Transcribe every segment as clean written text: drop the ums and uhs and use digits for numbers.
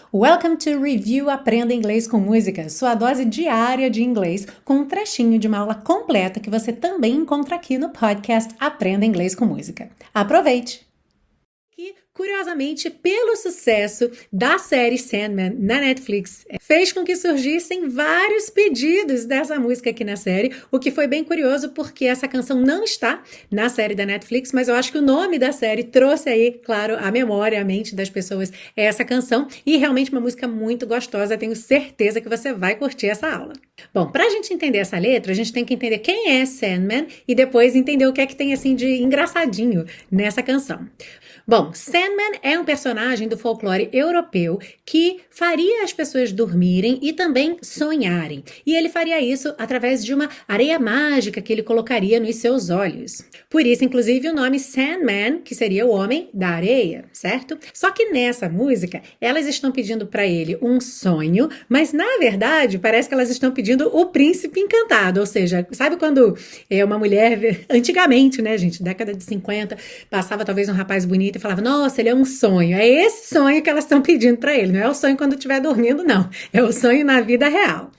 Welcome to Review Aprenda Inglês com Música, sua dose diária de inglês, com um trechinho de uma aula completa que você também encontra aqui no podcast Aprenda Inglês com Música. Aproveite! Que, curiosamente, pelo sucesso da série Sandman na Netflix, fez com que surgissem vários pedidos dessa música aqui na série, o que foi bem curioso porque essa canção não está na série da Netflix, mas eu acho que o nome da série trouxe aí, claro, a memória, a mente das pessoas essa canção, e realmente uma música muito gostosa, tenho certeza que você vai curtir essa aula. Bom, para a gente entender essa letra, a gente tem que entender quem é Sandman e depois entender o que é que tem assim de engraçadinho nessa canção. Bom, Sandman é um personagem do folclore europeu que faria as pessoas dormirem e também sonharem. E ele faria isso através de uma areia mágica que ele colocaria nos seus olhos. Por isso, inclusive, o nome Sandman, que seria o homem da areia, certo? Só que nessa música, elas estão pedindo para ele um sonho, mas na verdade, parece que elas estão pedindo o príncipe encantado. Ou seja, sabe quando uma mulher, antigamente, né, gente, década de 50, passava talvez um rapaz bonito e falava, nossa, ele é um sonho. É esse sonho que elas estão pedindo para ele. Não é o sonho quando estiver dormindo, não. É o sonho na vida real.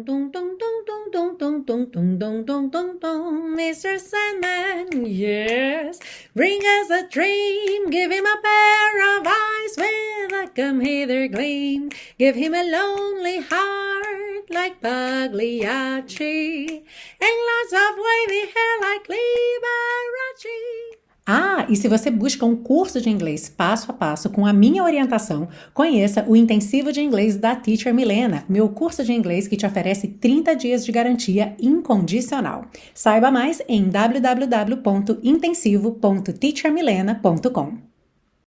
Mr. Sandman, yes, bring us a dream, give him a pair of eyes with a come hither gleam, give him a lonely heart like Pagliacci, and lots of wavy hair like Liberace. E se você busca um curso de inglês passo a passo com a minha orientação, conheça o Intensivo de Inglês da Teacher Milena, meu curso de inglês que te oferece 30 dias de garantia incondicional. Saiba mais em www.intensivo.teachermilena.com.